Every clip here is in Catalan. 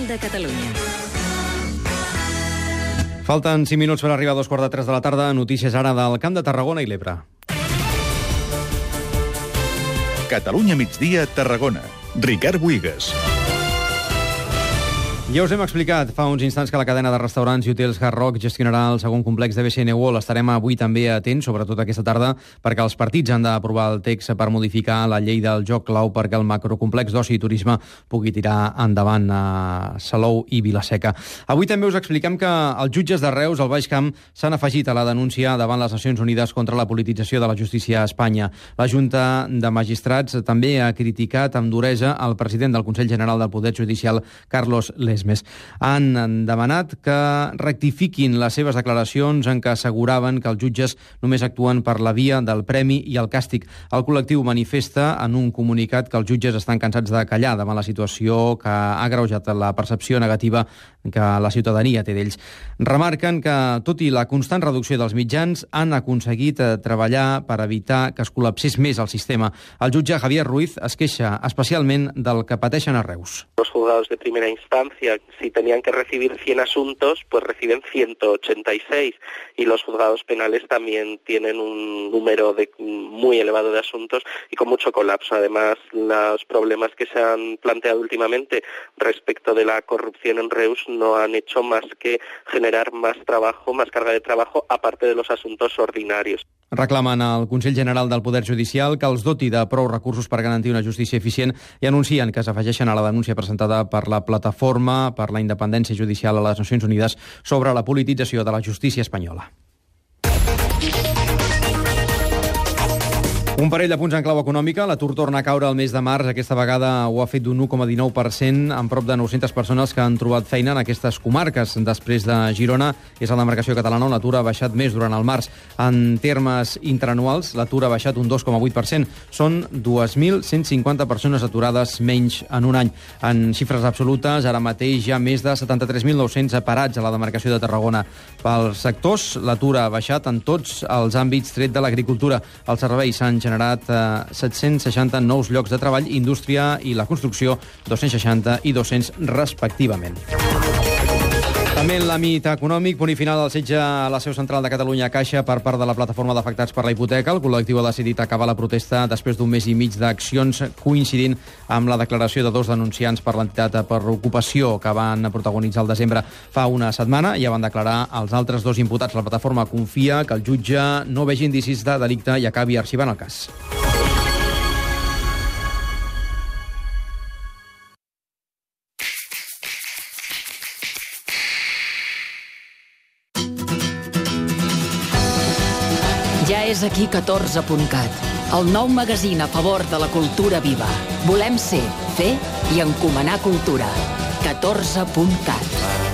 Central de Catalunya. Falten 5 minuts per arribar a 2:45 de la tarda. Notícies ara del Camp de Tarragona i l'Ebre. Catalunya migdia, Tarragona. Ricard Buigas. Ja us hem explicat fa uns instants que la cadena de restaurants i hotels Hard Rock gestionarà el segon complex de BCN World. Estarem avui també atents, sobretot aquesta tarda, perquè els partits han d'aprovar el text per modificar la llei del joc clau perquè el macrocomplex d'oci i turisme pugui tirar endavant a Salou i Vila-seca. Avui també us expliquem que els jutges de Reus al Baix Camp s'han afegit a la denúncia davant les Nacions Unides contra la politització de la justícia a Espanya. La Junta de Magistrats també ha criticat amb duresa el president del Consell General del Poder Judicial, Carlos Lesmes. Han demanat que rectifiquin les seves declaracions en què asseguraven que els jutges només actuen per la via del premi i el càstig. El col·lectiu manifesta en un comunicat que els jutges estan cansats de callar davant la situació que ha agreujat la percepció negativa que la ciutadania té d'ells. Remarquen que, tot i la constant reducció dels mitjans, han aconseguit treballar per evitar que es col·lapsés més el sistema. El jutge Javier Ruiz es queixa especialment del que pateixen a Reus. Los juzgados de primera instancia, si tenían que recibir 100 asuntos, pues reciben 186, y los juzgados penales también tienen un número muy elevado de asuntos y con mucho colapso. Además, los problemas que se han planteado últimamente respecto de la corrupción en Reus no han hecho más que generar más trabajo, más carga de trabajo, aparte de los asuntos ordinarios. Reclamen al Consell General del Poder Judicial que els doti de prou recursos per garantir una justícia eficient i anuncien que s'afegeixen a la denúncia presentada per la Plataforma per la Independència Judicial a les Nacions Unides sobre la politització de la justícia espanyola. Un parell de punts en clau econòmica. L'atur torna a caure el mes de març. Aquesta vegada ho ha fet d'un 1,19%, amb prop de 900 persones que han trobat feina en aquestes comarques. Després de Girona, és la demarcació catalana on l'atur ha baixat més durant el març. En termes interanuals, l'atur ha baixat un 2,8%. Són 2.150 persones aturades menys en un any. En xifres absolutes, ara mateix hi ha més de 73.900 parats a la demarcació de Tarragona. Pels sectors, l'atur ha baixat en tots els àmbits tret de l'agricultura. Els serveis s'han generat 760 nous llocs de treball, indústria i la construcció 260 i 200 respectivament. També en l'àmbit econòmic, punt i final del setge a la seu central de Catalunya Caixa per part de la plataforma d'afectats per la hipoteca. El col·lectiu ha decidit acabar la protesta després d'un mes i mig d'accions, coincidint amb la declaració de 2 denunciants per l'entitat per ocupació que van protagonitzar el desembre fa una setmana. Ja van declarar els altres 2 imputats. La plataforma confia que el jutge no vegi indicis de delicte i acabi arxivant el cas. Ja és aquí 14.cat, el nou magazín a favor de la cultura viva. Volem ser, fer i encomanar cultura. 14.cat.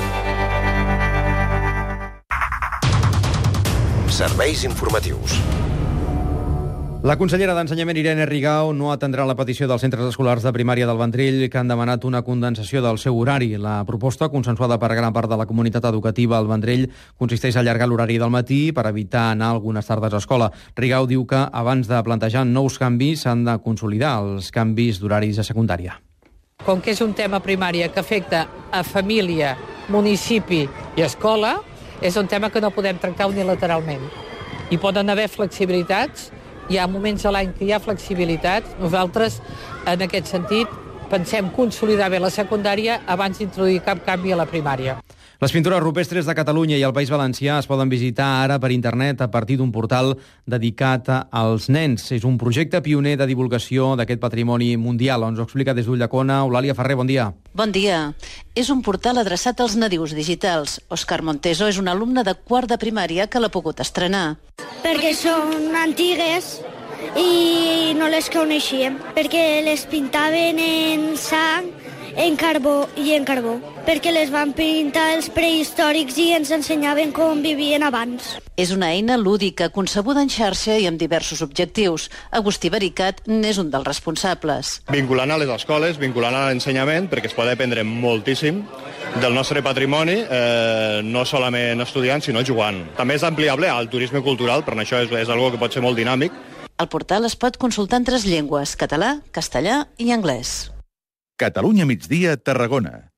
Serveis informatius. La consellera d'Ensenyament, Irene Rigau, no atendrà la petició dels centres escolars de primària del Vendrell que han demanat una condensació del seu horari. La proposta, consensuada per gran part de la comunitat educativa al Vendrell, consisteix a allargar l'horari del matí per evitar anar algunes tardes a escola. Rigau diu que, abans de plantejar nous canvis, s'han de consolidar els canvis d'horaris a secundària. Com que és un tema primària que afecta a família, municipi i escola, és un tema que no podem tractar unilateralment. Hi poden haver flexibilitats. Hi ha moments a l'any que hi ha flexibilitat. Nosaltres, en aquest sentit, pensem consolidar bé la secundària abans d'introduir cap canvi a la primària. Les pintures rupestres de Catalunya i el País Valencià es poden visitar ara per internet a partir d'un portal dedicat als nens. És un projecte pioner de divulgació d'aquest patrimoni mundial. Ens ho explica des d'Ulldecona Eulàlia Ferrer. Bon dia. Bon dia. És un portal adreçat als nadius digitals. Òscar Monteso és un alumne de quart de primària que l'ha pogut estrenar. Perquè són antigues i no les coneixíem, perquè les pintaven en sang, en carbó i en carbó, perquè les van pintar els prehistòrics i ens ensenyaven com vivien abans. És una eina lúdica, concebuda en xarxa i amb diversos objectius. Agustí Baricat n'és un dels responsables. Vinculant a les escoles, vinculant a l'ensenyament, perquè es pot aprendre moltíssim del nostre patrimoni, no solament estudiant, sinó jugant. També és ampliable al turisme cultural, però això és algo que pot ser molt dinàmic. El portal es pot consultar en 3 llengües, català, castellà i anglès. Catalunya migdia, Tarragona.